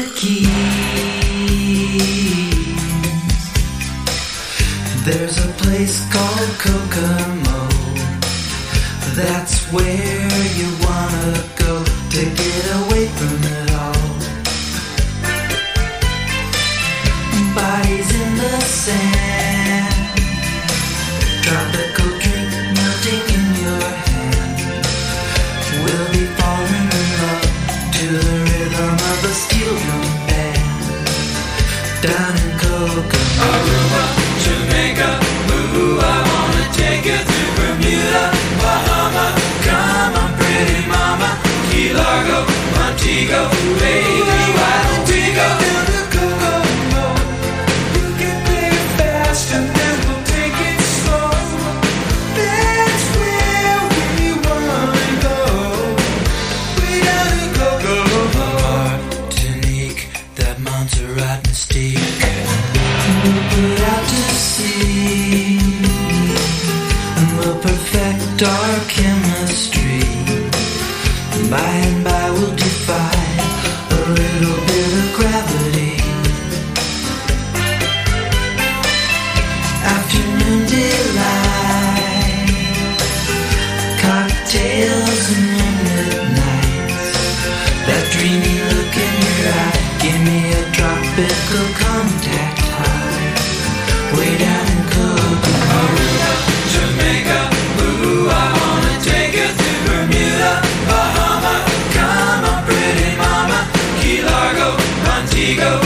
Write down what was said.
Keys. There's a place called Kokomo. That's where you wanna go to get away from it all. Bodies in the sand, tropical drink melting in your hand. We'll be falling in love to the rhythm of a steel drum band. Down in Kokomo, Aruba, Jamaica, ooh, I wanna take you to Bermuda, Bahama. Come on, pretty mama, Key Largo, Montego, baby, why don't we go down to Kokomo? You can play it fast and then we'll take it slow. That's where we wanna go. Way down in Kokomo. Martinique, that Montserrat mystique. We'll put out to sea, and we'll perfect our chemistry. By and by we'll defy a little bit of gravity. Afternoon delight, cocktails and moonlit nights. That dreamy look in your eye, give me a tropical contact high. Way down in Kokomo, Aruba, Jamaica, ooh, I wanna take you to Bermuda, Bahama. Come on, pretty mama, Key Largo, Montego.